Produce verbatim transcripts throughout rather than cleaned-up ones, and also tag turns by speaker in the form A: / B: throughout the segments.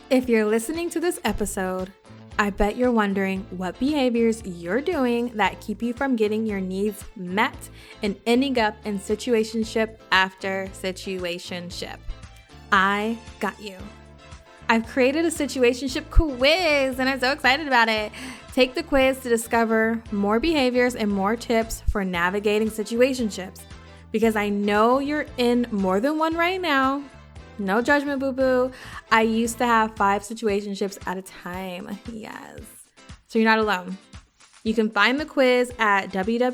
A: If you're listening to this episode, I bet you're wondering what behaviors you're doing that keep you from getting your needs met and ending up in situationship after situationship. I got you. I've created a situationship quiz and I'm so excited about it. Take the quiz to discover more behaviors and more tips for navigating situationships, because I know you're in more than one right now. No judgment, boo-boo. I used to have five situationships at a time. Yes. So you're not alone. You can find the quiz at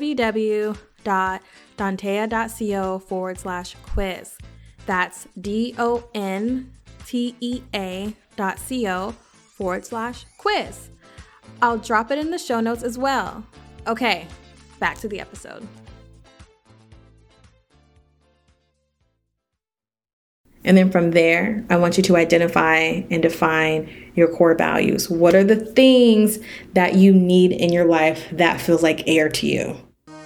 A: www.dontea.co forward slash quiz. That's D-O-N-T-E-A dot C-O forward slash quiz. I'll drop it in the show notes as well. Okay, back to the episode. And then from there, I want you to identify and define your core values. What are the things that you need in your life that feels like air to you?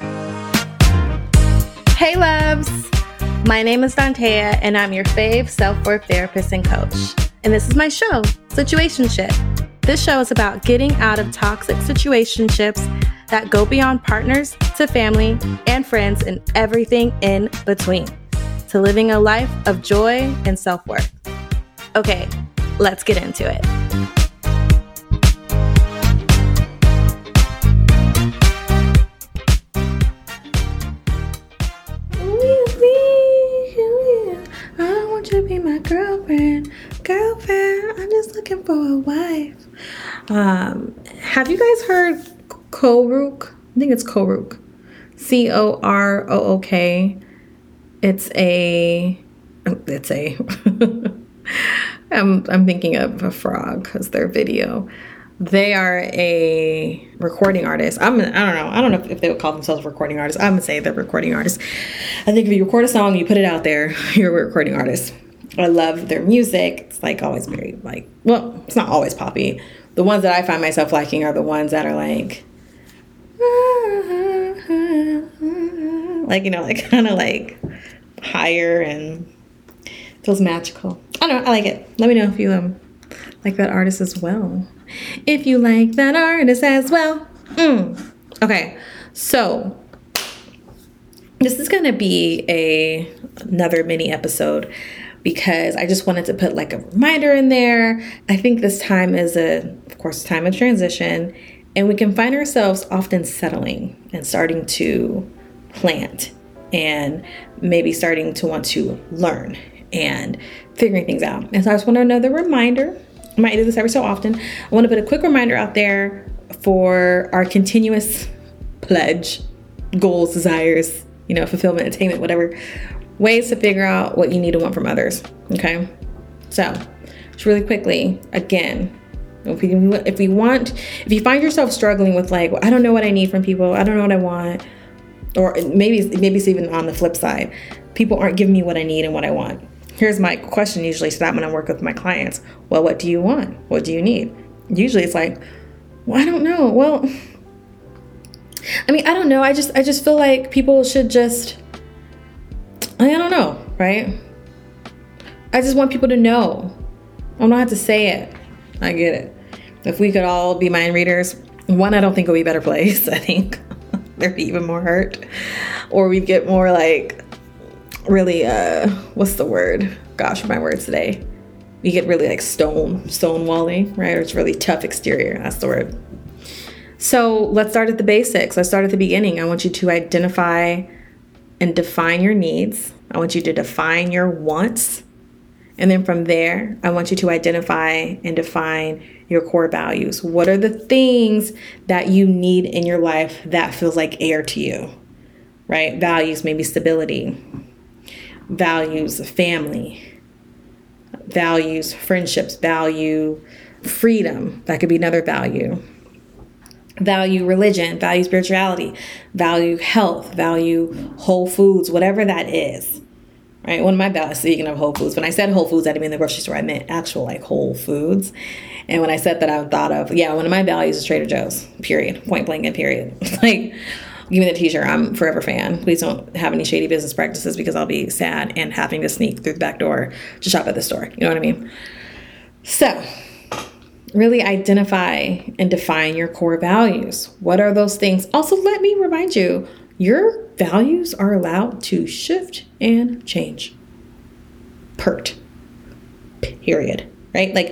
A: Hey loves, my name is Dontea and I'm your fave self-worth therapist and coach. And this is my show, Situationship. This show is about getting out of toxic situationships that go beyond partners to family and friends and everything in between, to living a life of joy and self-worth. Okay, let's get into it. I want you to be my girlfriend. Girlfriend, I'm just looking for a wife. Um, have you guys heard Corrook? I think it's Corrook. C O R O O K. It's a, it's a, I'm, I'm thinking of a frog because their video. They are a recording artist. I'm, I don't know. I don't know if they would call themselves recording artists. I'm going to say they're recording artists. I think if you record a song, you put it out there, you're a recording artist. I love their music. It's like always very like, well, it's not always poppy. The ones that I find myself liking are the ones that are like, like, you know, like kind of like higher and feels magical. I don't know. I like it. Let me know if you um like that artist as well. If you like that artist as well. Mm. Okay. So this is going to be a another mini episode because I just wanted to put like a reminder in there. I think this time is a, of course, time of transition, and we can find ourselves often settling and starting to plant and maybe starting to want to learn and figuring things out. And so I just want another reminder. I might do this every so often. I want to put a quick reminder out there for our continuous pledge, goals, desires, you know, fulfillment, attainment, whatever, ways to figure out what you need and want from others. Okay. So just really quickly, again, if we, if we want, if you find yourself struggling with like, well, I don't know what I need from people. I don't know what I want. Or maybe, maybe it's even on the flip side. People aren't giving me what I need and what I want. Here's my question usually to that when I work with my clients. Well, what do you want? What do you need? Usually it's like, well, I don't know. Well, I mean, I don't know. I just, I just feel like people should just, I don't know, right? I just want people to know. I don't have to say it. I get it. If we could all be mind readers, one, I don't think it would be a better place. I think there'd be even more hurt, or we'd get more like really, uh, what's the word? Gosh, my words today. We get really like stone, stonewalling, right? Or it's really tough exterior. That's the word. So let's start at the basics. Let's start at the beginning. I want you to identify and define your needs. I want you to define your wants. And then from there, I want you to identify and define your core values. What are the things that you need in your life that feels like air to you, right? Values, maybe stability, values family, values friendships, value freedom. That could be another value. Value religion, value spirituality, value health, value whole foods, whatever that is. Right? One of my values, speaking of Whole Foods, when I said Whole Foods, I didn't mean the grocery store. I meant actual like Whole Foods. And when I said that, I thought of, yeah, one of my values is Trader Joe's, period. Point blank and period. Like, give me the t-shirt. I'm a forever fan. Please don't have any shady business practices because I'll be sad and having to sneak through the back door to shop at the store. You know what I mean? So really identify and define your core values. What are those things? Also, let me remind you, your values are allowed to shift and change. Pert. Period. Right? Like,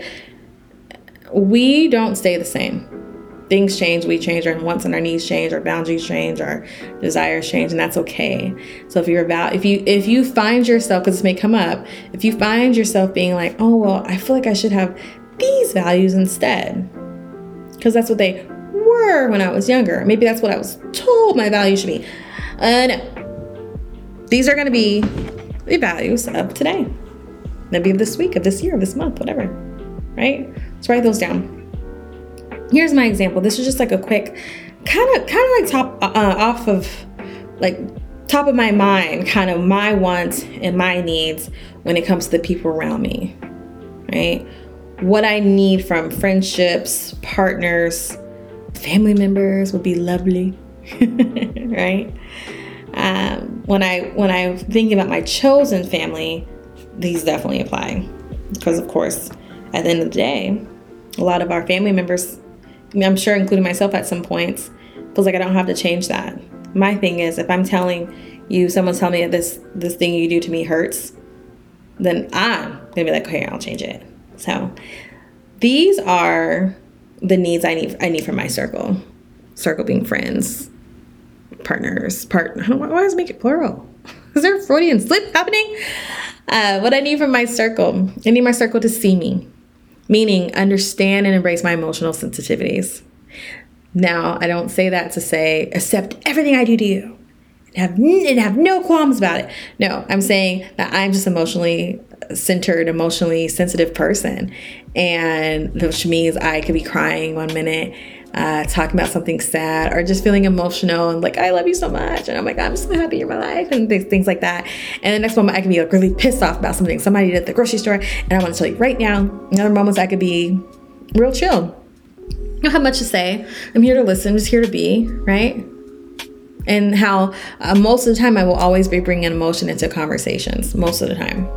A: we don't stay the same. Things change, we change, our wants and our needs change, our boundaries change, our desires change, and that's okay. So if you're about, if you if you find yourself, because this may come up, if you find yourself being like, oh well, I feel like I should have these values instead, because that's what they were when I was younger. Maybe that's what I was told my values should be. Uh, no. These are going to be the values of today. Maybe of this week, of this year, of this month, whatever. Right? Let's write those down. Here's my example. This is just like a quick, kind of, kind of like top uh, off of, like top of my mind, kind of my wants and my needs when it comes to the people around me. Right? What I need from friendships, partners, family members would be lovely, right? Um, when I when I think about my chosen family, these definitely apply, because of course, at the end of the day, a lot of our family members, I mean, I'm sure including myself at some points, feels like I don't have to change that. My thing is, if I'm telling you, someone's telling me that this this thing you do to me hurts, then I'm gonna be like, okay, I'll change it. So these are the needs I need I need from my circle. Circle being friends, partners, part. I don't know, why does it make it plural? Is there a Freudian slip happening? Uh, what I need from my circle. I need my circle to see me, meaning understand and embrace my emotional sensitivities. Now, I don't say that to say accept everything I do to you and have, and have no qualms about it. No, I'm saying that I'm just emotionally centered, emotionally sensitive person, and which means I could be crying one minute, uh, talking about something sad, or just feeling emotional and like, I love you so much, and I'm like, I'm so happy you're my life, and th- things like that. And the next moment I can be like really pissed off about something somebody did at the grocery store, and I want to tell you right now. In other moments I could be real chill. I don't have much to say. I'm here to listen, I'm just here to be, right? And how uh, most of the time I will always be bringing emotion into conversations, most of the time.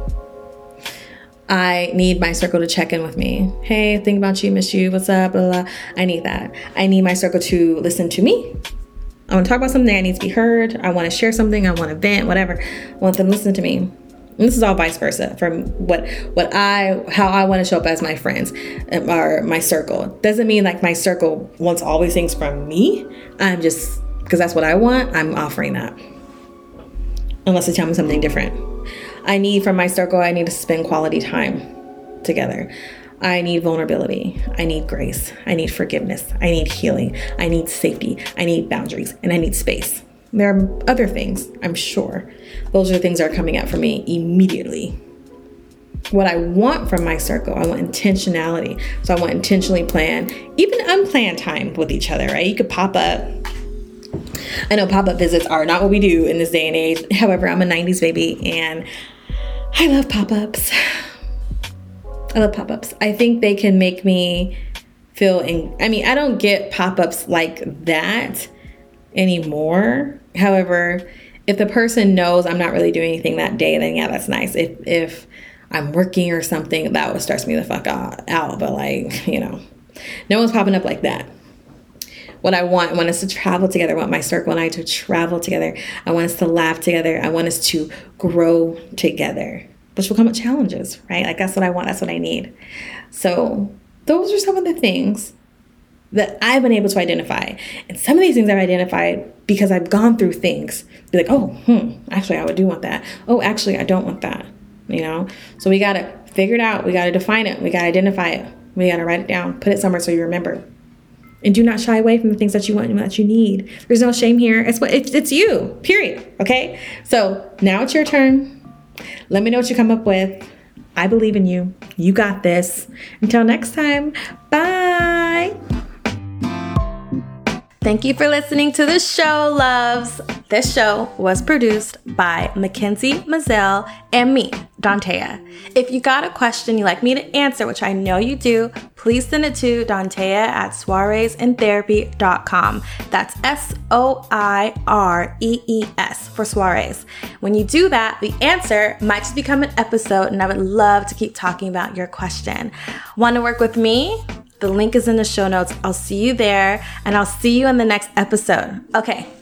A: I need my circle to check in with me. Hey, think about you, miss you, what's up, blah, blah, blah. I need that. I need my circle to listen to me. I want to talk about something, I need to be heard. I want to share something, I want to vent, whatever. I want them to listen to me. And this is all vice versa from what what I, how I want to show up as my friends or my circle. Doesn't mean like my circle wants all these things from me. I'm just, because that's what I want, I'm offering that. Unless they tell me something different. I need from my circle, I need to spend quality time together. I need vulnerability. I need grace. I need forgiveness. I need healing. I need safety. I need boundaries. And I need space. There are other things, I'm sure. Those are the things that are coming out for me immediately. What I want from my circle, I want intentionality. So I want intentionally plan, even unplanned time with each other, right? You could pop up. I know pop-up visits are not what we do in this day and age. However, I'm a nineties baby and I love pop-ups. I love pop-ups. I think they can make me feel, in, I mean, I don't get pop-ups like that anymore. However, if the person knows I'm not really doing anything that day, then yeah, that's nice. If if I'm working or something, that would stress me the fuck out. But like, you know, no one's popping up like that. What I want, I want us to travel together. I want my circle and I to travel together. I want us to laugh together. I want us to grow together, which will come with challenges, right? Like that's what I want. That's what I need. So those are some of the things that I've been able to identify. And some of these things I've identified because I've gone through things. Be like, oh, hmm, actually, I would do want that. Oh, actually, I don't want that. You know? So we got to figure it out. We got to define it. We got to identify it. We got to write it down. Put it somewhere so you remember. And do not shy away from the things that you want and that you need. There's no shame here. It's what it's, it's you, period. Okay? So now it's your turn. Let me know what you come up with. I believe in you. You got this. Until next time, bye. Thank you for listening to the show, loves. This show was produced by Mackenzie Mazel and me, Dontea. If you got a question you'd like me to answer, which I know you do, please send it to Dontea at soirees in therapy dot com. That's S O I R E E S for soirees. When you do that, the answer might just become an episode, and I would love to keep talking about your question. Want to work with me? The link is in the show notes. I'll see you there, and I'll see you in the next episode. Okay.